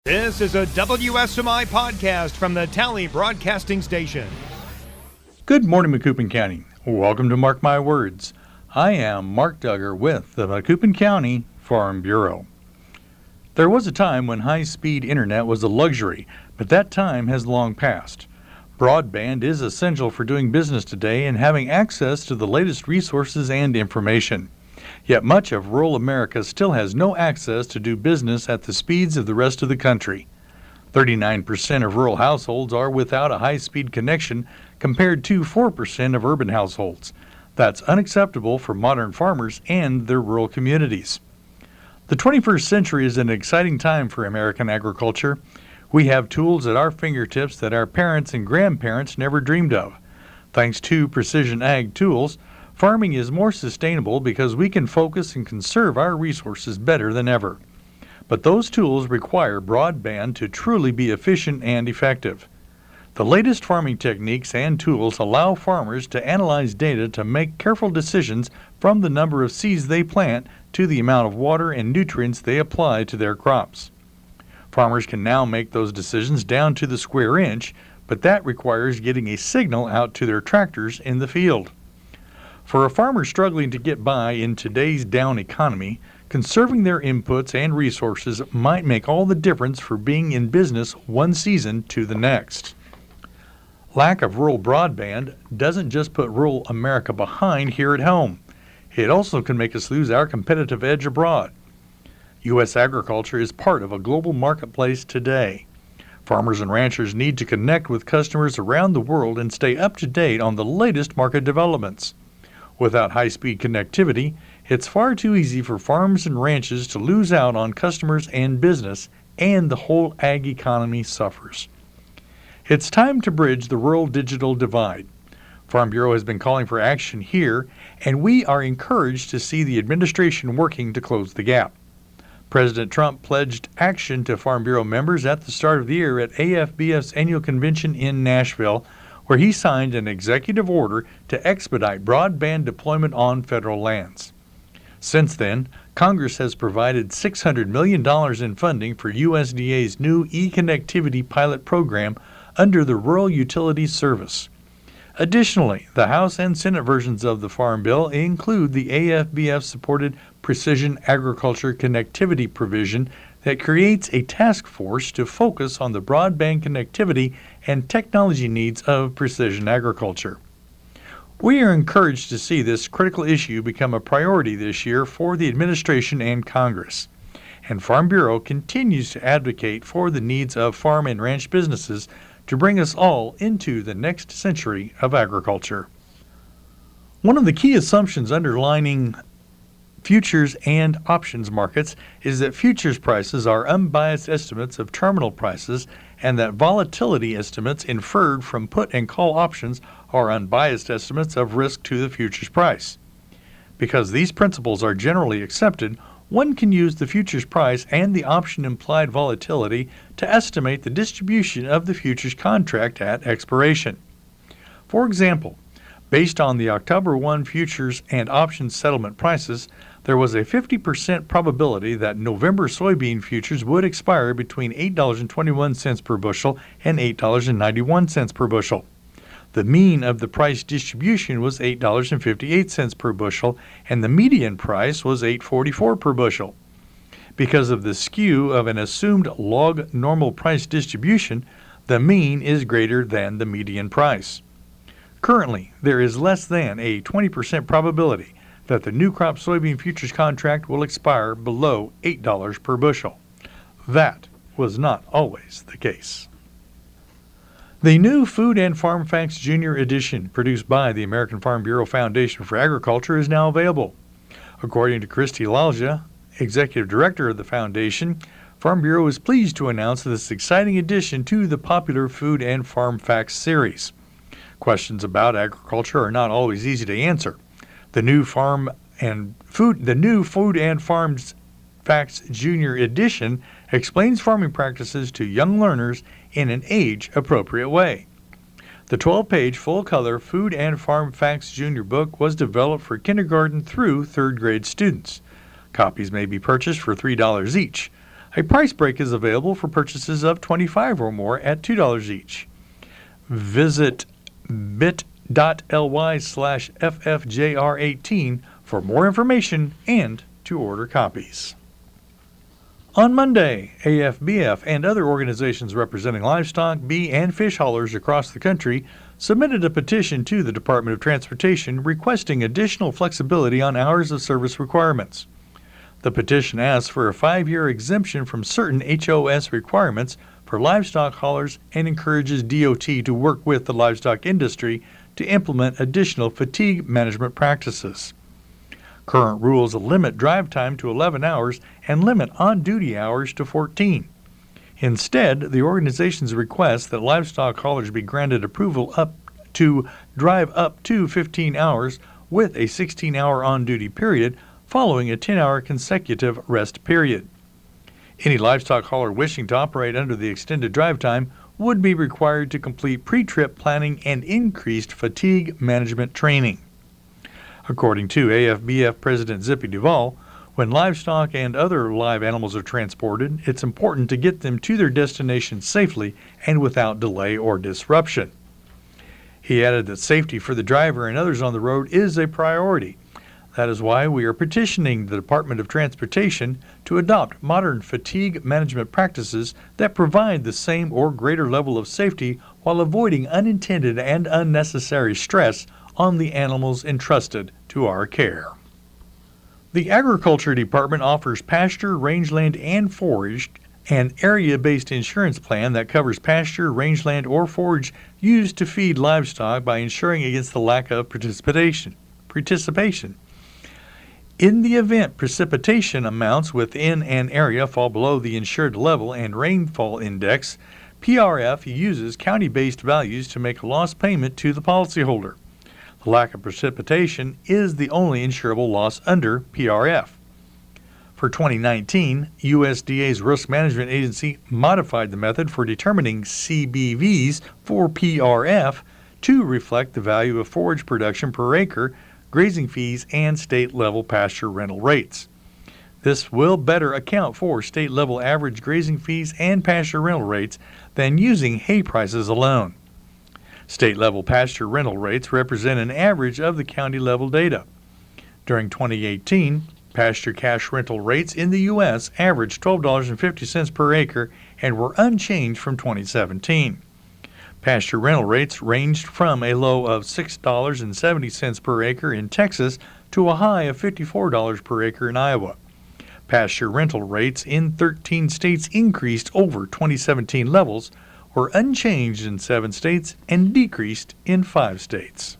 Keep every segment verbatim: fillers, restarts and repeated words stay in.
This is a W S M I podcast from the Tally Broadcasting Station. Good morning, Macoupin County. Welcome to Mark My Words. I am Mark Duggar with the Macoupin County Farm Bureau. There was a time when high-speed internet was a luxury, but that time has long passed. Broadband is essential for doing business today and having access to the latest resources and information. Yet much of rural America still has no access to do business at the speeds of the rest of the country. thirty-nine percent of rural households are without a high-speed connection compared to four percent of urban households. That's unacceptable for modern farmers and their rural communities. The twenty-first century is an exciting time for American agriculture. We have tools at our fingertips that our parents and grandparents never dreamed of. Thanks to precision ag tools, farming is more sustainable because we can focus and conserve our resources better than ever. But those tools require broadband to truly be efficient and effective. The latest farming techniques and tools allow farmers to analyze data to make careful decisions from the number of seeds they plant to the amount of water and nutrients they apply to their crops. Farmers can now make those decisions down to the square inch, but that requires getting a signal out to their tractors in the field. For a farmer struggling to get by in today's down economy, conserving their inputs and resources might make all the difference for being in business one season to the next. Lack of rural broadband doesn't just put rural America behind here at home. It also can make us lose our competitive edge abroad. U S agriculture is part of a global marketplace today. Farmers and ranchers need to connect with customers around the world and stay up to date on the latest market developments. Without high-speed connectivity, it's far too easy for farms and ranches to lose out on customers and business, and the whole ag economy suffers. It's time to bridge the rural digital divide. Farm Bureau has been calling for action here, and we are encouraged to see the administration working to close the gap. President Trump pledged action to Farm Bureau members at the start of the year at A F B F's annual convention in Nashville, where he signed an executive order to expedite broadband deployment on federal lands. Since then, Congress has provided six hundred million dollars in funding for U S D A's new e-connectivity pilot program under the Rural Utilities Service. Additionally, the House and Senate versions of the Farm Bill include the A F B F-supported Precision Agriculture Connectivity provision that creates a task force to focus on the broadband connectivity and technology needs of precision agriculture. We are encouraged to see this critical issue become a priority this year for the administration and Congress. And Farm Bureau continues to advocate for the needs of farm and ranch businesses to bring us all into the next century of agriculture. One of the key assumptions underlining futures and options markets is that futures prices are unbiased estimates of terminal prices and that volatility estimates inferred from put and call options are unbiased estimates of risk to the futures price. Because these principles are generally accepted, one can use the futures price and the option implied volatility to estimate the distribution of the futures contract at expiration. For example, based on the October first futures and options settlement prices, there was a fifty percent probability that November soybean futures would expire between eight dollars and twenty-one cents per bushel and eight dollars and ninety-one cents per bushel. The mean of the price distribution was eight dollars and fifty-eight cents per bushel, and the median price was eight dollars and forty-four cents per bushel. Because of the skew of an assumed log normal price distribution, the mean is greater than the median price. Currently, there is less than a twenty percent probability that the new crop soybean futures contract will expire below eight dollars per bushel. That was not always the case. The new Food and Farm Facts Junior Edition, produced by the American Farm Bureau Foundation for Agriculture, is now available. According to Christy Lalja, Executive Director of the Foundation, Farm Bureau is pleased to announce this exciting addition to the popular Food and Farm Facts series. Questions about agriculture are not always easy to answer. The new Farm and Food, the new Food and Farm Facts Junior Edition explains farming practices to young learners in an age-appropriate way. The twelve-page full-color Food and Farm Facts Junior book was developed for kindergarten through third grade students. Copies may be purchased for three dollars each. A price break is available for purchases of twenty-five dollars or more at two dollars each. Visit bit.ly slash FFJR18 for more information and to order copies. On Monday, A F B F and other organizations representing livestock, bee, and fish haulers across the country submitted a petition to the Department of Transportation requesting additional flexibility on hours of service requirements. The petition asks for a five-year exemption from certain H O S requirements for livestock haulers and encourages D O T to work with the livestock industry to implement additional fatigue management practices. Current rules limit drive time to eleven hours and limit on-duty hours to fourteen. Instead, the organizations request that livestock haulers be granted approval up to drive up to fifteen hours with a sixteen-hour on-duty period following a ten-hour consecutive rest period. Any livestock hauler wishing to operate under the extended drive time would be required to complete pre-trip planning and increased fatigue management training. According to A F B F President Zippy Duvall, when livestock and other live animals are transported, it's important to get them to their destination safely and without delay or disruption. He added that safety for the driver and others on the road is a priority. That is why we are petitioning the Department of Transportation to adopt modern fatigue management practices that provide the same or greater level of safety while avoiding unintended and unnecessary stress on the animals entrusted to our care. The Agriculture Department offers pasture, rangeland, and forage an area-based insurance plan that covers pasture, rangeland, or forage used to feed livestock by insuring against the lack of participation. participation. In the event precipitation amounts within an area fall below the insured level and rainfall index, P R F uses county-based values to make a loss payment to the policyholder. The lack of precipitation is the only insurable loss under P R F. For twenty nineteen, U S D A's Risk Management Agency modified the method for determining C B Vs for P R F to reflect the value of forage production per acre, grazing fees, and state-level pasture rental rates. This will better account for state-level average grazing fees and pasture rental rates than using hay prices alone. State-level pasture rental rates represent an average of the county-level data. During twenty eighteen, pasture cash rental rates in the U S averaged twelve dollars and fifty cents per acre and were unchanged from twenty seventeen. Pasture rental rates ranged from a low of six dollars and seventy cents per acre in Texas to a high of fifty-four dollars per acre in Iowa. Pasture rental rates in thirteen states increased over twenty seventeen levels, were unchanged in seven states, and decreased in five states.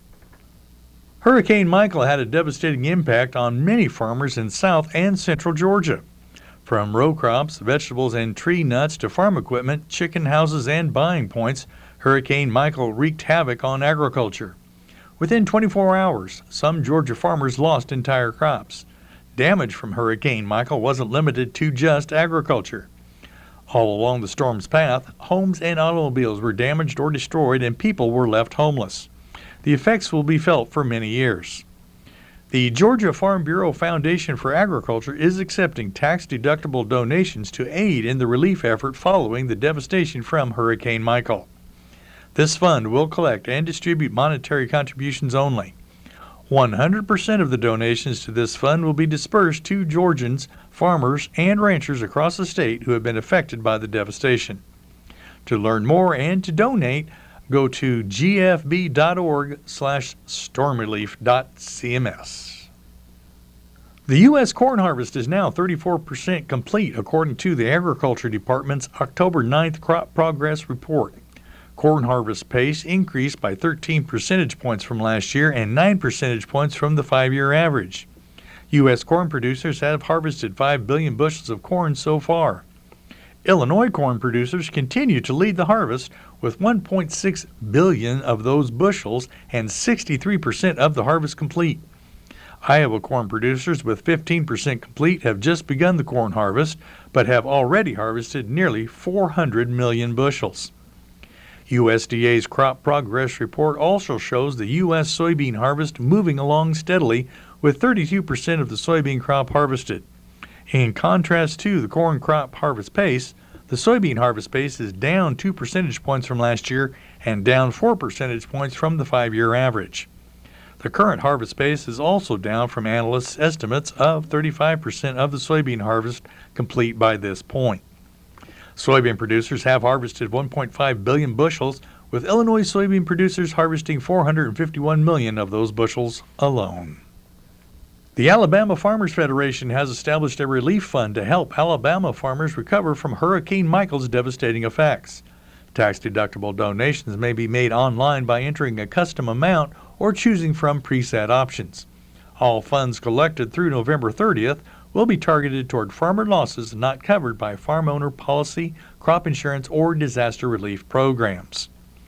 Hurricane Michael had a devastating impact on many farmers in south and central Georgia. From row crops, vegetables, and tree nuts to farm equipment, chicken houses, and buying points, Hurricane Michael wreaked havoc on agriculture. Within twenty-four hours, some Georgia farmers lost entire crops. Damage from Hurricane Michael wasn't limited to just agriculture. All along the storm's path, homes and automobiles were damaged or destroyed, and people were left homeless. The effects will be felt for many years. The Georgia Farm Bureau Foundation for Agriculture is accepting tax-deductible donations to aid in the relief effort following the devastation from Hurricane Michael. This fund will collect and distribute monetary contributions only. one hundred percent of the donations to this fund will be dispersed to Georgians, farmers, and ranchers across the state who have been affected by the devastation. To learn more and to donate, go to gfb.org slash stormrelief.cms. The U S corn harvest is now thirty-four percent complete, according to the Agriculture Department's October ninth Crop Progress Report. Corn harvest pace increased by thirteen percentage points from last year and nine percentage points from the five-year average. U S corn producers have harvested five billion bushels of corn so far. Illinois corn producers continue to lead the harvest with one point six billion of those bushels and sixty-three percent of the harvest complete. Iowa corn producers with fifteen percent complete have just begun the corn harvest, but have already harvested nearly four hundred million bushels. U S D A's Crop Progress Report also shows the U S soybean harvest moving along steadily, with thirty-two percent of the soybean crop harvested. In contrast to the corn crop harvest pace, the soybean harvest pace is down two percentage points from last year and down four percentage points from the five-year average. The current harvest pace is also down from analysts' estimates of thirty-five percent of the soybean harvest complete by this point. Soybean producers have harvested one point five billion bushels, with Illinois soybean producers harvesting four hundred fifty-one million of those bushels alone. The Alabama Farmers Federation has established a relief fund to help Alabama farmers recover from Hurricane Michael's devastating effects. Tax-deductible donations may be made online by entering a custom amount or choosing from preset options. All funds collected through November thirtieth will be targeted toward farmer losses not covered by farm owner policy, crop insurance, or disaster relief programs.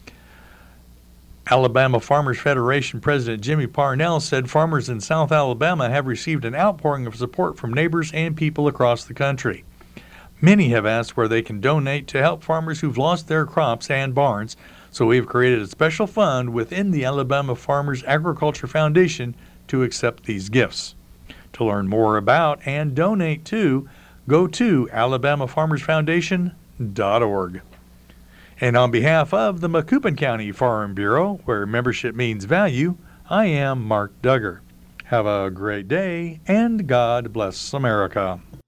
Alabama Farmers Federation President Jimmy Parnell said farmers in South Alabama have received an outpouring of support from neighbors and people across the country. Many have asked where they can donate to help farmers who've lost their crops and barns, so we've created a special fund within the Alabama Farmers Agriculture Foundation to accept these gifts. To learn more about and donate to, go to alabama farmers foundation dot org. And on behalf of the Macoupin County Farm Bureau, where membership means value, I am Mark Duggar. Have a great day, and God bless America.